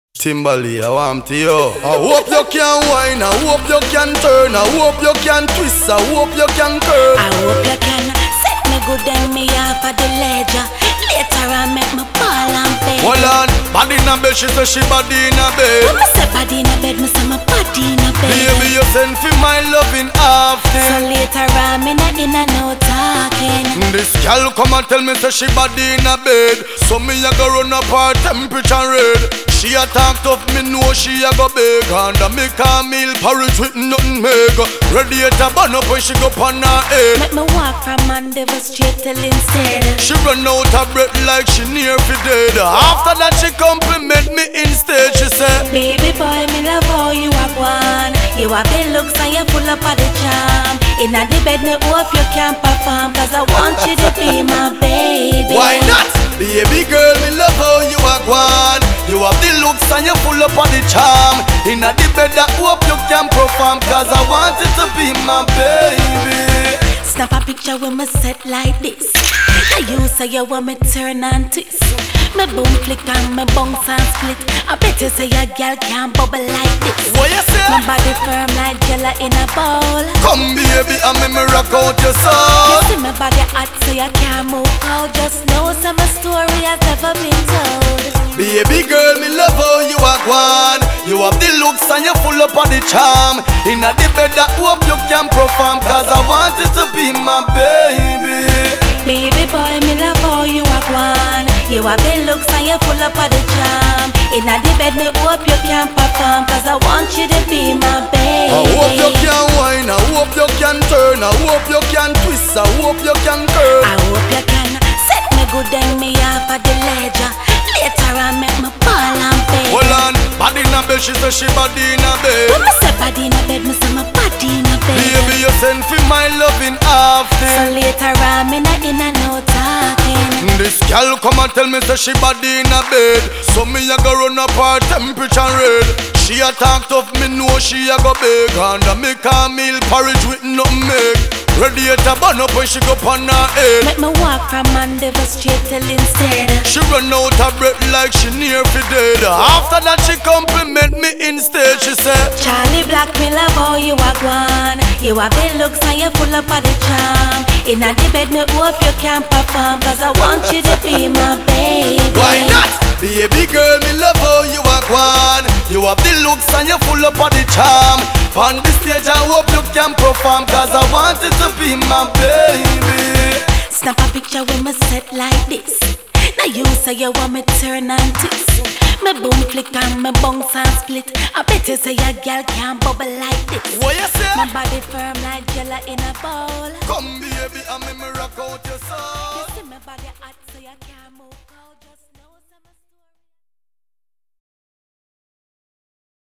Timberly, I want to you. I hope you can whine, I hope you can turn, I hope you can twist, I hope you can curve. I hope you can set me good and me off of the ledger. Later I make my ball and bed. Hold on, body in a bed, she say she body in a bed. When me say body in a bed, me say my body in a bed. Baby, you send for my loving So often. later on, me not in a no talking. This gal come and tell me say she body in a bed. So me a go run up her temperature red. She a talk tough, me know she a go beg. And a make a meal porridge with nothing meg. Radiator burn up when she go on her head. Make me walk from Mandeville straight till instead. She run out of breath like she near fi dead. After that she compliment me instead. She said, Baby boy, me love how you are one. You have the looks and you full up of the charm. Inna the bed, me hope you can perform, cause I want you to be my baby. why not? Baby girl, me love how you are one. You have the looks and you full up of the charm. Inna the bed, I hope you can perform, cause I want you to be my baby. Snap a picture when me set like this. Now you say you want me turn and twist. Me boom flick and me bounce and split. I bet you say your girl can't bubble like this. What you say? My body firm like jello in a bowl. Come baby, and me rock out your You soul. see my body hot so you can't move out. Just know some story has never been told. Baby girl, me love how you are one. You have the looks and you full up of the charm. Inna the bed, I hope you can perform, cause I want you to be my baby. Baby boy, me love how you are one. You have the looks and you full up of the charm. Inna the bed, me hope you can perform, cause I want you to be my baby. I hope you can whine, I hope you can turn, I hope you can twist, I hope you can curve. I hope you can set me good and me off of the ledger. Later I make my ball and bed. Hold on, body in a bed, she say she body in a bed. When me say body in a bed, me say my body in a bed. Baby, you send for my loving So often. later on, me not in a no talking. This gal come and tell me say she body in a bed. So me a go run up her temperature red. She a talk tough, me know she a go beg. And a make a meal porridge with nothing meg. Radiator burn up when she go on her head. Make me walk from Mandeville straight till instead. She run out of breath like she near fi dead. After that she compliment me instead. She said, Charlie Black, me love how you are one. You have the looks and you full up of the charm. Inna the bed, me hope you can perform, cause I want you to be my baby. why not? Baby girl, me love how you are one. You have the looks and you full up of the charm. On the stage I hope you can perform, cause I want you to be my baby. Snap a picture when me set like this. Now you say you want me turn and twist. Me boom flick and me bounce and split. I bet you say your girl can't bubble like this. What you say? My body firm like jello in a bowl. Come baby, and me rock out your soul. You see my body hot so you can't move out.